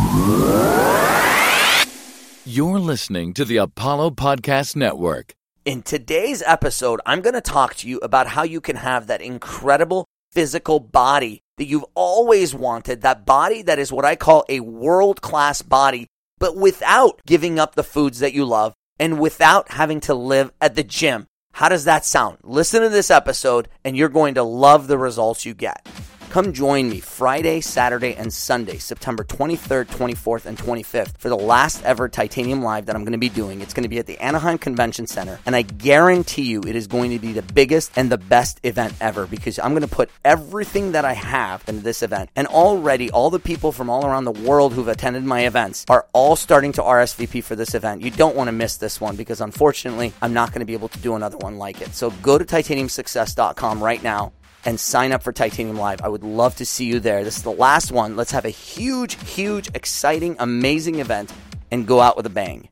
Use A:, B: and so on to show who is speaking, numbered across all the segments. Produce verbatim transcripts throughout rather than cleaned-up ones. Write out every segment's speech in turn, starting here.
A: You're listening to the Apollo Podcast Network.
B: In today's episode, I'm going to talk to you about how you can have that incredible physical body that you've always wanted, that body that is what I call a world-class body, but without giving up the foods that you love and without having to live at the gym. How does that sound? Listen to this episode and you're going to love the results you get. Come join me Friday, Saturday, and Sunday, September twenty-third, twenty-fourth, and twenty-fifth for the last ever Titanium Live that I'm going to be doing. It's going to be at the Anaheim Convention Center, and I guarantee you it is going to be the biggest and the best event ever because I'm going to put everything that I have into this event. And already, all the people from all around the world who've attended my events are all starting to R S V P for this event. You don't want to miss this one because unfortunately, I'm not going to be able to do another one like it. So go to titanium success dot com right now and sign up for Titanium Live. I would love to see you there. This is the last one. Let's have a huge, huge, exciting, amazing event and go out with a bang.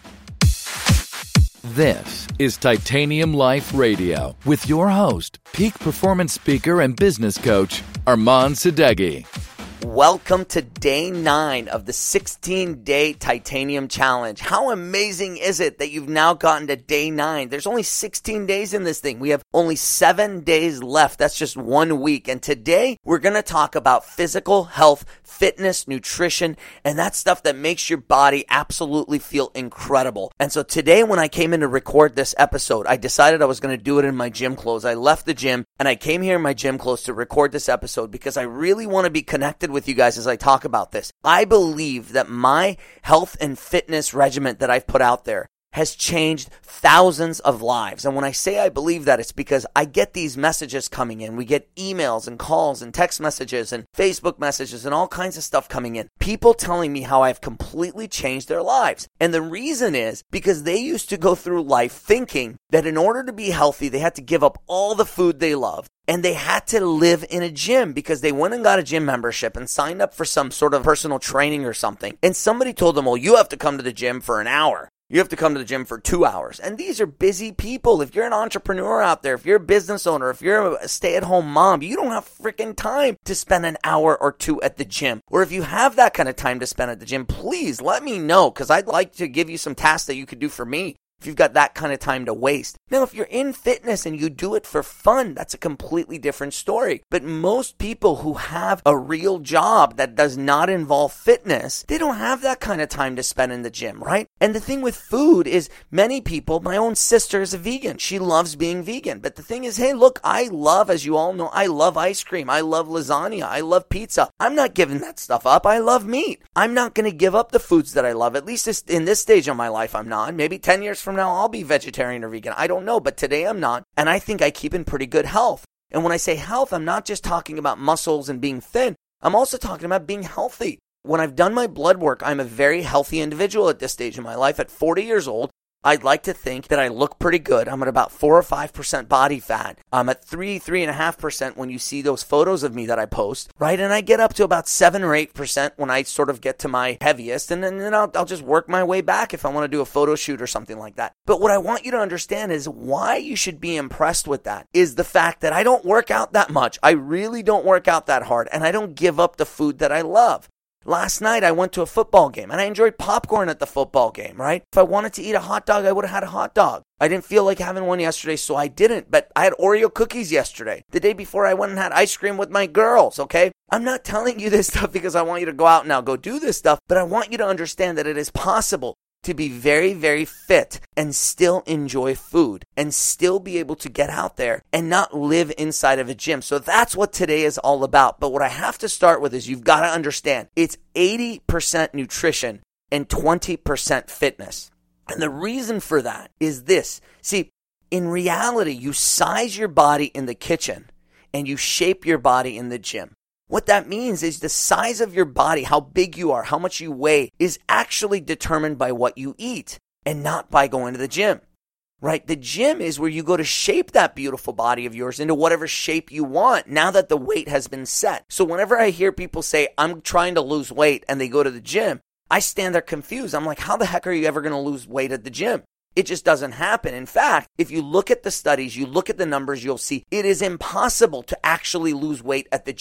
A: This is Titanium Life Radio with your host, peak performance speaker and business coach, Armand Sadeghi.
B: Welcome to day nine of the sixteen-day Titanium Challenge. How amazing is it that you've now gotten to day nine? There's only sixteen days in this thing. We have only seven days left. That's just one week. And today, we're going to talk about physical health, fitness, nutrition, and that stuff that makes your body absolutely feel incredible. And so today, when I came in to record this episode, I decided I was going to do it in my gym clothes. I left the gym, and I came here in my gym clothes to record this episode because I really want to be connected with you guys as I talk about this. I believe that my health and fitness regimen that I've put out there has changed thousands of lives. And when I say I believe that, it's because I get these messages coming in. We get emails and calls and text messages and Facebook messages and all kinds of stuff coming in. People telling me how I've completely changed their lives. And the reason is because they used to go through life thinking that in order to be healthy, they had to give up all the food they loved. And they had to live in a gym because they went and got a gym membership and signed up for some sort of personal training or something. And somebody told them, well, you have to come to the gym for an hour. You have to come to the gym for two hours. And these are busy people. If you're an entrepreneur out there, if you're a business owner, if you're a stay-at-home mom, you don't have freaking time to spend an hour or two at the gym. Or if you have that kind of time to spend at the gym, please let me know because I'd like to give you some tasks that you could do for me if you've got that kind of time to waste. Now, if you're in fitness and you do it for fun, that's a completely different story. But most people who have a real job that does not involve fitness, they don't have that kind of time to spend in the gym, right? And the thing with food is many people, my own sister is a vegan. She loves being vegan. But the thing is, hey, look, I love, as you all know, I love ice cream. I love lasagna. I love pizza. I'm not giving that stuff up. I love meat. I'm not going to give up the foods that I love. At least in this stage of my life, I'm not. Maybe ten years from now, I'll be vegetarian or vegan. I don't know, but today I'm not. And I think I keep in pretty good health. And when I say health, I'm not just talking about muscles and being thin. I'm also talking about being healthy. When I've done my blood work, I'm a very healthy individual at this stage in my life. At forty years old, I'd like to think that I look pretty good. I'm at about four or five percent body fat. I'm at three, three and a half percent when you see those photos of me that I post, right? And I get up to about seven or eight percent when I sort of get to my heaviest, and then, and then I'll, I'll just work my way back if I want to do a photo shoot or something like that. But what I want you to understand is why you should be impressed with that is the fact that I don't work out that much. I really don't work out that hard, and I don't give up the food that I love. Last night, I went to a football game, and I enjoyed popcorn at the football game, right? If I wanted to eat a hot dog, I would have had a hot dog. I didn't feel like having one yesterday, so I didn't, but I had Oreo cookies yesterday. The day before, I went and had ice cream with my girls, okay? I'm not telling you this stuff because I want you to go out and now go do this stuff, but I want you to understand that it is possible to be very, very fit and still enjoy food and still be able to get out there and not live inside of a gym. So that's what today is all about. But what I have to start with is you've got to understand it's eighty percent nutrition and twenty percent fitness. And the reason for that is this. See, in reality, you size your body in the kitchen and you shape your body in the gym. What that means is the size of your body, how big you are, how much you weigh, is actually determined by what you eat and not by going to the gym, right? The gym is where you go to shape that beautiful body of yours into whatever shape you want now that the weight has been set. So whenever I hear people say, I'm trying to lose weight, and they go to the gym, I stand there confused. I'm like, how the heck are you ever going to lose weight at the gym? It just doesn't happen. In fact, if you look at the studies, you look at the numbers, you'll see it is impossible to actually lose weight at the gym.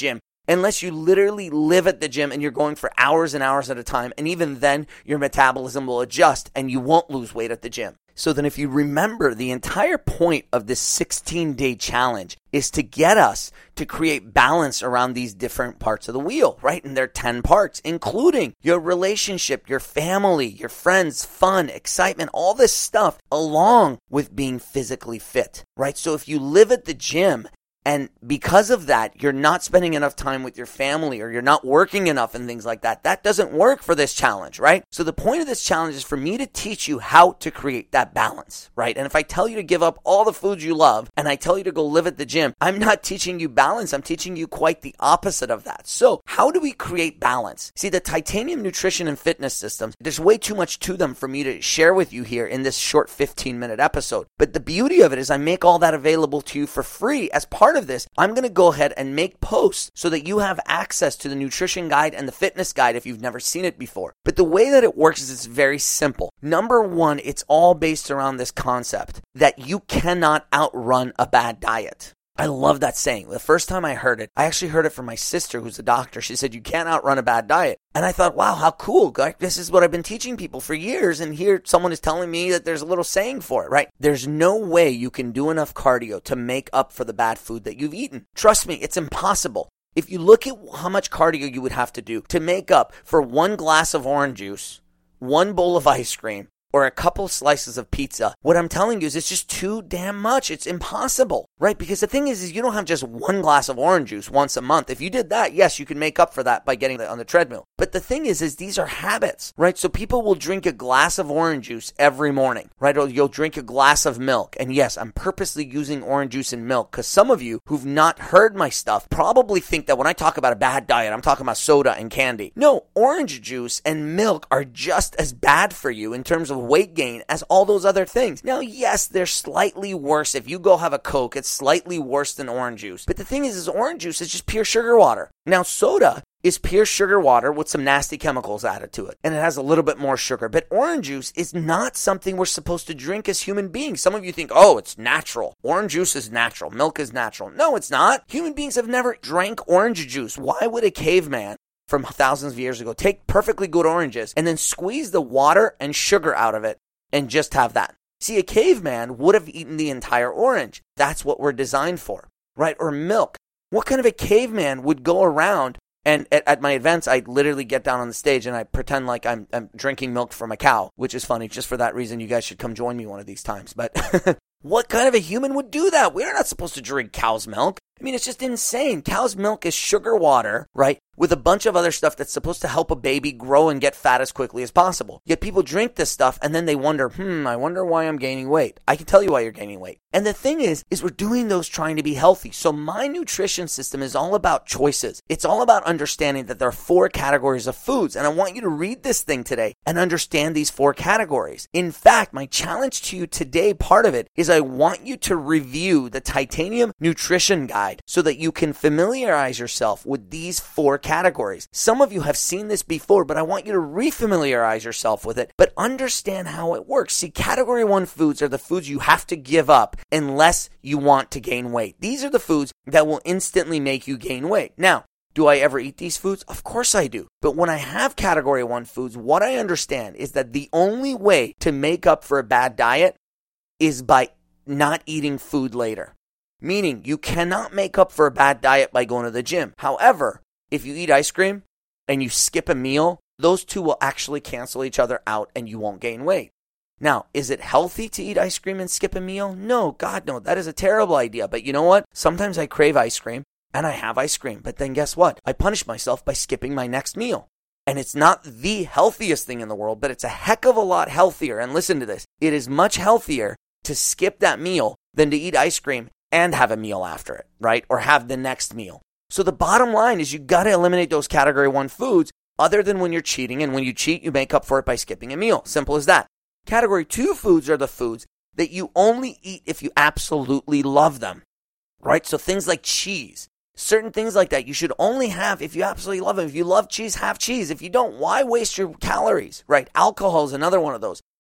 B: unless you literally live at the gym and you're going for hours and hours at a time. And even then, your metabolism will adjust and you won't lose weight at the gym. So then if you remember, the entire point of this sixteen-day challenge is to get us to create balance around these different parts of the wheel, right? And there are ten parts, including your relationship, your family, your friends, fun, excitement, all this stuff, along with being physically fit, right? So if you live at the gym, and because of that, you're not spending enough time with your family or you're not working enough and things like that, that doesn't work for this challenge, right? So the point of this challenge is for me to teach you how to create that balance, right? And if I tell you to give up all the foods you love and I tell you to go live at the gym, I'm not teaching you balance. I'm teaching you quite the opposite of that. So how do we create balance? See, the Titanium Nutrition and Fitness Systems, there's way too much to them for me to share with you here in this short fifteen minute episode. But the beauty of it is I make all that available to you for free as part of this. I'm going to go ahead and make posts so that you have access to the nutrition guide and the fitness guide if you've never seen it before. But the way that it works is it's very simple. Number one, it's all based around this concept that you cannot outrun a bad diet. I love that saying. The first time I heard it, I actually heard it from my sister who's a doctor. She said, you can't outrun a bad diet. And I thought, wow, how cool. Like, this is what I've been teaching people for years. And here someone is telling me that there's a little saying for it, right? There's no way you can do enough cardio to make up for the bad food that you've eaten. Trust me, it's impossible. If you look at how much cardio you would have to do to make up for one glass of orange juice, one bowl of ice cream, or a couple slices of pizza, what I'm telling you is it's just too damn much. It's impossible, right? Because the thing is, is you don't have just one glass of orange juice once a month. If you did that, yes, you can make up for that by getting on the treadmill. But the thing is, is these are habits, right? So people will drink a glass of orange juice every morning, right? Or you'll drink a glass of milk. And yes, I'm purposely using orange juice and milk because some of you who've not heard my stuff probably think that when I talk about a bad diet, I'm talking about soda and candy. No, orange juice and milk are just as bad for you in terms of weight gain as all those other things. Now, yes, they're slightly worse. If you go have a Coke, it's slightly worse than orange juice. But the thing is, is orange juice is just pure sugar water. Now, soda is pure sugar water with some nasty chemicals added to it. And it has a little bit more sugar. But orange juice is not something we're supposed to drink as human beings. Some of you think, oh, it's natural. Orange juice is natural. Milk is natural. No, it's not. Human beings have never drank orange juice. Why would a caveman from thousands of years ago take perfectly good oranges and then squeeze the water and sugar out of it and just have that? See, a caveman would have eaten the entire orange. That's what we're designed for, right? Or milk. What kind of a caveman would go around and at, at my events, I literally get down on the stage and I pretend like I'm, I'm drinking milk from a cow, which is funny. Just for that reason, you guys should come join me one of these times. But what kind of a human would do that? We're not supposed to drink cow's milk. I mean, it's just insane. Cow's milk is sugar water, right? With a bunch of other stuff that's supposed to help a baby grow and get fat as quickly as possible. Yet people drink this stuff and then they wonder, hmm, I wonder why I'm gaining weight. I can tell you why you're gaining weight. And the thing is, is we're doing those trying to be healthy. So my nutrition system is all about choices. It's all about understanding that there are four categories of foods. And I want you to read this thing today and understand these four categories. In fact, my challenge to you today, part of it, is I want you to review the Titanium Nutrition Guide so that you can familiarize yourself with these four categories. Some of you have seen this before, but I want you to refamiliarize yourself with it, but understand how it works. See, category one foods are the foods you have to give up unless you want to gain weight. These are the foods that will instantly make you gain weight. Now, do I ever eat these foods? Of course I do. But when I have category one foods, what I understand is that the only way to make up for a bad diet is by not eating food later. Meaning, you cannot make up for a bad diet by going to the gym. However, if you eat ice cream and you skip a meal, those two will actually cancel each other out and you won't gain weight. Now, is it healthy to eat ice cream and skip a meal? No, God, no. That is a terrible idea. But you know what? Sometimes I crave ice cream and I have ice cream. But then guess what? I punish myself by skipping my next meal. And it's not the healthiest thing in the world, but it's a heck of a lot healthier. And listen to this. It is much healthier to skip that meal than to eat ice cream and have a meal after it, right? Or have the next meal. So the bottom line is you got to eliminate those category one foods other than when you're cheating. And when you cheat, you make up for it by skipping a meal. Simple as that. Category two foods are the foods that you only eat if you absolutely love them, right? So things like cheese, certain things like that, you should only have if you absolutely love them. If you love cheese, have cheese. If you don't, why waste your calories, right? Alcohol is another one of those.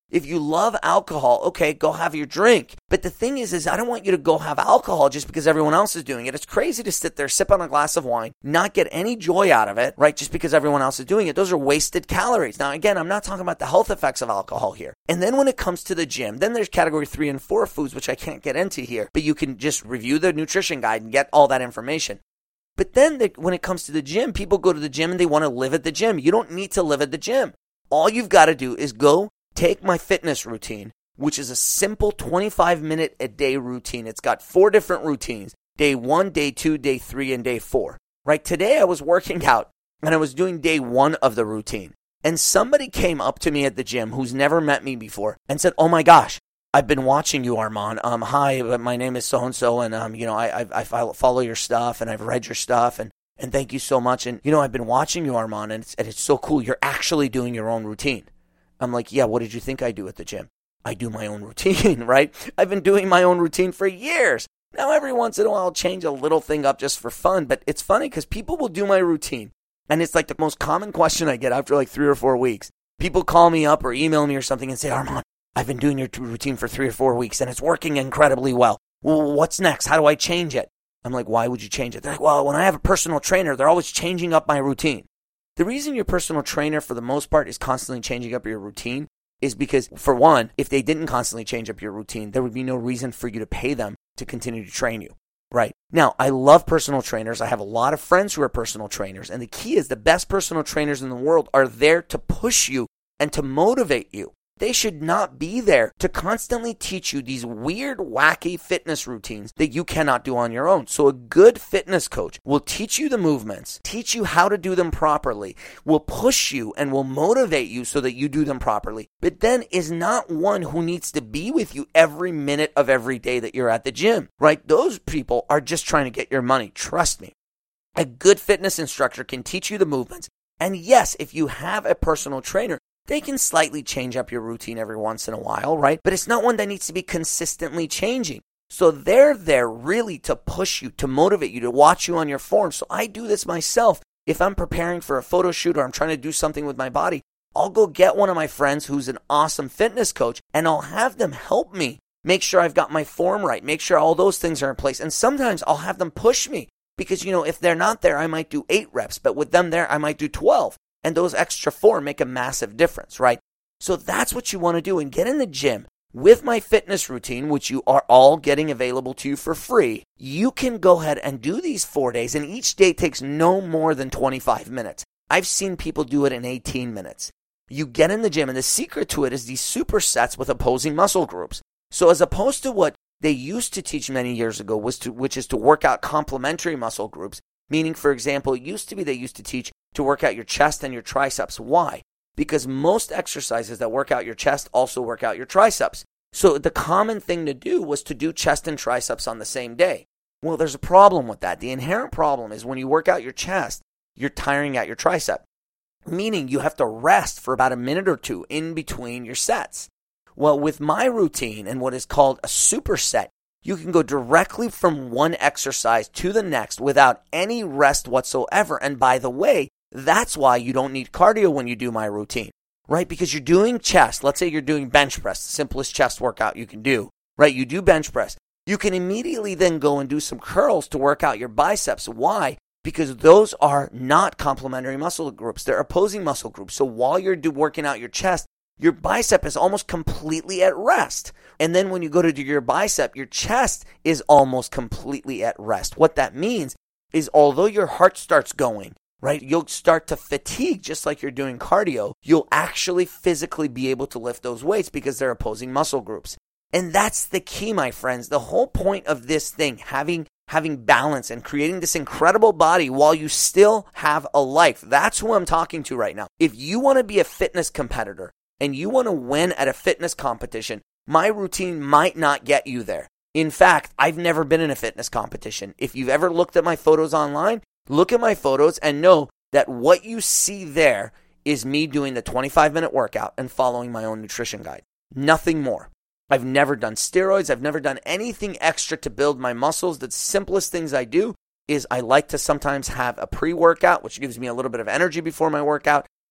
B: If you love alcohol, okay, go have your drink. But the thing is, is I don't want you to go have alcohol just because everyone else is doing it. It's crazy to sit there, sip on a glass of wine, not get any joy out of it, right? Just because everyone else is doing it. Those are wasted calories. Now, again, I'm not talking about the health effects of alcohol here. And then when it comes to the gym, then there's category three and four foods, which I can't get into here, but you can just review the nutrition guide and get all that information. But then the, when it comes to the gym, people go to the gym and they want to live at the gym. You don't need to live at the gym. All you've got to do is go take my fitness routine, which is a simple twenty-five minute a day routine. It's got four different routines, day one, day two, day three, and day four, right? Today I was working out and I was doing day one of the routine. And somebody came up to me at the gym who's never met me before and said, oh my gosh, I've been watching you, Armand. Um, hi, my name is so-and-so, and, um, you know, I, I, I follow your stuff and I've read your stuff and, and thank you so much. And, you know, I've been watching you, Armand, and it's, and it's so cool. You're actually doing your own routine. I'm like, yeah, what did you think I do at the gym? I do my own routine, right? I've been doing my own routine for years. Now, every once in a while, I'll change a little thing up just for fun, but it's funny because people will do my routine, and it's like the most common question I get after like three or four weeks. People call me up or email me or something and say, Armand, I've been doing your routine for three or four weeks, and it's working incredibly well. Well, what's next? How do I change it? I'm like, why would you change it? They're like, well, when I have a personal trainer, they're always changing up my routine. The reason your personal trainer, for the most part, is constantly changing up your routine is because, for one, if they didn't constantly change up your routine, there would be no reason for you to pay them to continue to train you, right? Now, I love personal trainers. I have a lot of friends who are personal trainers, and the key is the best personal trainers in the world are there to push you and to motivate you. They should not be there to constantly teach you these weird, wacky fitness routines that you cannot do on your own. So a good fitness coach will teach you the movements, teach you how to do them properly, will push you and will motivate you so that you do them properly, but then is not one who needs to be with you every minute of every day that you're at the gym, right? Those people are just trying to get your money. Trust me. A good fitness instructor can teach you the movements. And yes, if you have a personal trainer, they can slightly change up your routine every once in a while, right? But it's not one that needs to be consistently changing. So they're there really to push you, to motivate you, to watch you on your form. So I do this myself. If I'm preparing for a photo shoot or I'm trying to do something with my body, I'll go get one of my friends who's an awesome fitness coach and I'll have them help me make sure I've got my form right, make sure all those things are in place. And sometimes I'll have them push me because, you know, if they're not there, I might do eight reps, but with them there, I might do twelve. And those extra four make a massive difference, right? So that's what you want to do and get in the gym with my fitness routine, which you are all getting available to you for free. You can go ahead and do these four days, and each day takes no more than twenty-five minutes. I've seen people do it in eighteen minutes. You get in the gym, and the secret to it is these supersets with opposing muscle groups. So as opposed to what they used to teach many years ago, was to, which is to work out complementary muscle groups, meaning, for example, it used to be they used to teach to work out your chest and your triceps. Why? Because most exercises that work out your chest also work out your triceps. So the common thing to do was to do chest and triceps on the same day. Well, there's a problem with that. The inherent problem is when you work out your chest, you're tiring out your tricep, meaning you have to rest for about a minute or two in between your sets. Well, with my routine and what is called a superset, you can go directly from one exercise to the next without any rest whatsoever. And by the way, that's why you don't need cardio when you do my routine, right? Because you're doing chest. Let's say you're doing bench press, the simplest chest workout you can do, right? You do bench press. You can immediately then go and do some curls to work out your biceps. Why? Because those are not complementary muscle groups. They're opposing muscle groups. So while you're do working out your chest, your bicep is almost completely at rest. And then when you go to do your bicep, your chest is almost completely at rest. What that means is although your heart starts going, right, you'll start to fatigue just like you're doing cardio. You'll actually physically be able to lift those weights because they're opposing muscle groups. And that's the key, my friends. The whole point of this thing, having having balance and creating this incredible body while you still have a life. That's who I'm talking to right now. If you want to be a fitness competitor and you want to win at a fitness competition, my routine might not get you there. In fact, I've never been in a fitness competition. If you've ever looked at my photos online, look at my photos and know that what you see there is me doing the twenty-five minute workout and following my own nutrition guide. Nothing more. I've never done steroids. I've never done anything extra to build my muscles. The simplest things I do is I like to sometimes have a pre-workout, which gives me a little bit of energy before my workout.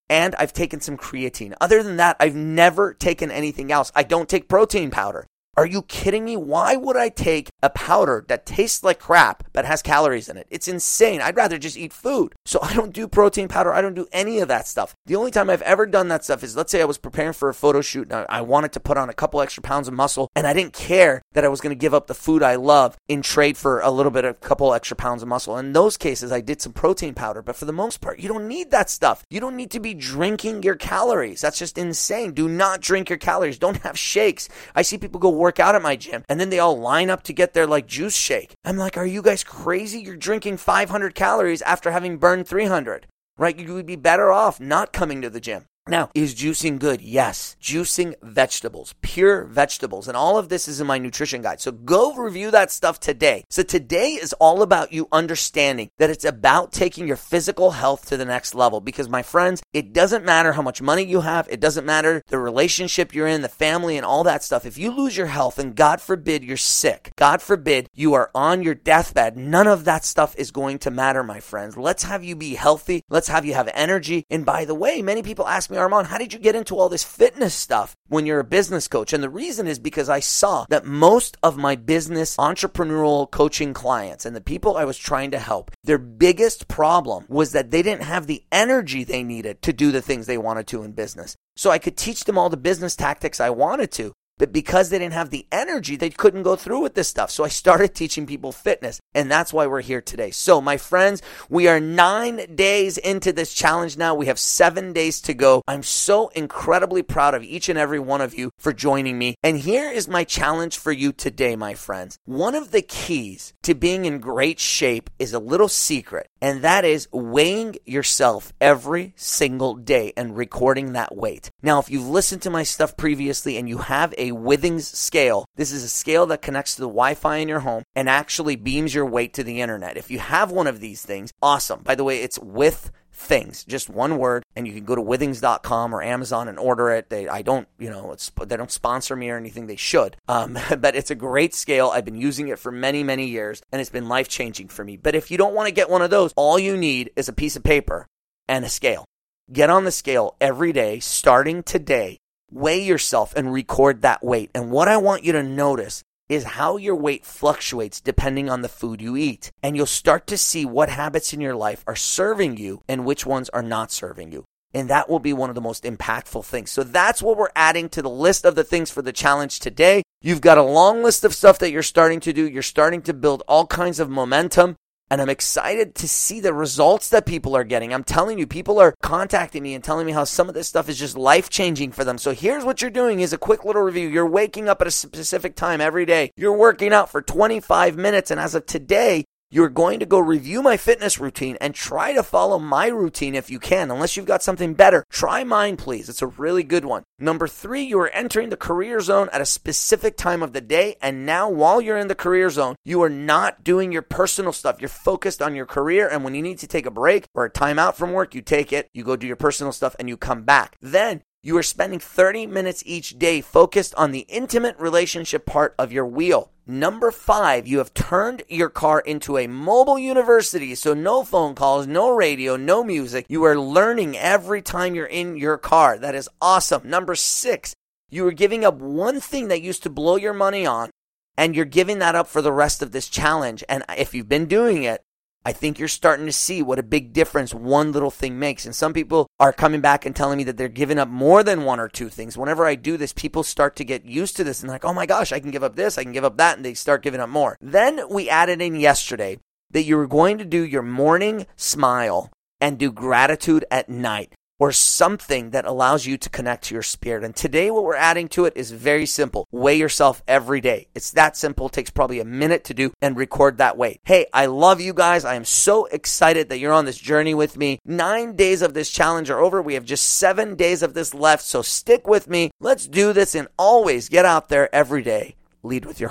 B: and I've taken some creatine. Other than that, I've never taken anything else. I don't take protein powder. Are you kidding me? Why would I take a powder that tastes like crap but has calories in it? It's insane. I'd rather just eat food. So I don't do protein powder. I don't do any of that stuff. The only time I've ever done that stuff is, let's say I was preparing for a photo shoot and I wanted to put on a couple extra pounds of muscle, and I didn't care that I was going to give up the food I love in trade for a little bit of a couple extra pounds of muscle. In those cases, I did some protein powder. But for the most part, you don't need that stuff. You don't need to be drinking your calories. That's just insane. Do not drink your calories. Don't have shakes. I see people go work out at my gym and then they all line up to get their like juice shake. I'm like, are you guys crazy? You're drinking five hundred calories after having burned three hundred, right? You would be better off not coming to the gym. Now, is juicing good? Yes. Juicing vegetables, pure vegetables. And all of this is in my nutrition guide. So go review that stuff today. So today is all about you understanding that it's about taking your physical health to the next level. Because my friends, it doesn't matter how much money you have. It doesn't matter the relationship you're in, the family and all that stuff. If you lose your health and God forbid you're sick, God forbid you are on your deathbed, none of that stuff is going to matter, my friends. Let's have you be healthy. Let's have you have energy. And by the way, many people ask me, Armand, how did you get into all this fitness stuff when you're a business coach? And the reason is because I saw that most of my business entrepreneurial coaching clients and the people I was trying to help, their biggest problem was that they didn't have the energy they needed to do the things they wanted to in business. So I could teach them all the business tactics I wanted to, but because they didn't have the energy, they couldn't go through with this stuff. So I started teaching people fitness, and that's why we're here today. So my friends, we are nine days into this challenge now. We have seven days to go. I'm so incredibly proud of each and every one of you for joining me. And here is my challenge for you today, my friends. One of the keys to being in great shape is a little secret, and that is weighing yourself every single day and recording that weight. Now, if you've listened to my stuff previously and you have a Withings scale, this is a scale that connects to the Wi-Fi in your home and actually beams your weight to the internet. If you have one of these things, awesome. By the way, it's with things, just one word, and you can go to withings dot com or Amazon and order it. They, I don't, you know, it's, they don't sponsor me or anything. They should, um, but it's a great scale. I've been using it for many, many years, and it's been life-changing for me. But if you don't want to get one of those, all you need is a piece of paper and a scale. Get on the scale every day, starting today. Weigh yourself and record that weight. And what I want you to notice is how your weight fluctuates depending on the food you eat. And you'll start to see what habits in your life are serving you and which ones are not serving you. And that will be one of the most impactful things. So that's what we're adding to the list of the things for the challenge today. You've got a long list of stuff that you're starting to do. You're starting to build all kinds of momentum. And I'm excited to see the results that people are getting. I'm telling you, people are contacting me and telling me how some of this stuff is just life-changing for them. So here's what you're doing is a quick little review. You're waking up at a specific time every day. You're working out for twenty-five minutes. And as of today, you're going to go review my fitness routine and try to follow my routine if you can. Unless you've got something better, try mine, please. It's a really good one. Number three, you are entering the career zone at a specific time of the day. And now while you're in the career zone, you are not doing your personal stuff. You're focused on your career. And when you need to take a break or a time out from work, you take it, you go do your personal stuff, and you come back. Then you are spending thirty minutes each day focused on the intimate relationship part of your wheel. Number five, you have turned your car into a mobile university. So no phone calls, no radio, no music. You are learning every time you're in your car. That is awesome. Number six, you are giving up one thing that used to blow your money on, and you're giving that up for the rest of this challenge. And if you've been doing it, I think you're starting to see what a big difference one little thing makes. And some people are coming back and telling me that they're giving up more than one or two things. Whenever I do this, people start to get used to this and like, oh my gosh, I can give up this, I can give up that, and they start giving up more. Then we added in yesterday that you were going to do your morning smile and do gratitude at night, or something that allows you to connect to your spirit. And today what we're adding to it is very simple. Weigh yourself every day. It's that simple. It takes probably a minute to do and record that weight. Hey, I love you guys. I am so excited that you're on this journey with me. Nine days of this challenge are over. We have just seven days of this left. So stick with me. Let's do this, and always get out there every day. Lead with your heart.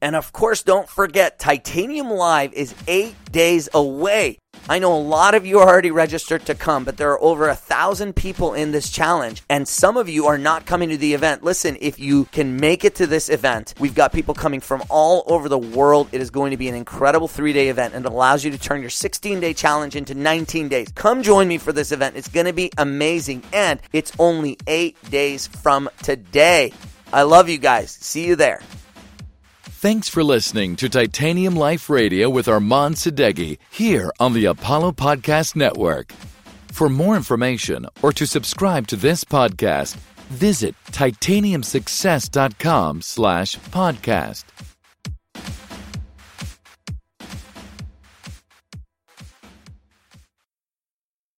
B: And of course, don't forget, Titanium Live is eight days away. I know a lot of you are already registered to come, but there are over a thousand people in this challenge, and some of you are not coming to the event. Listen, if you can make it to this event, we've got people coming from all over the world. It is going to be an incredible three-day event, and it allows you to turn your sixteen-day challenge into nineteen days. Come join me for this event. It's going to be amazing, and it's only eight days from today. I love you guys. See you there.
A: Thanks for listening to Titanium Life Radio with Armand Sadeghi here on the Apollo Podcast Network. For more information or to subscribe to this podcast, visit titanium success dot com slash podcast.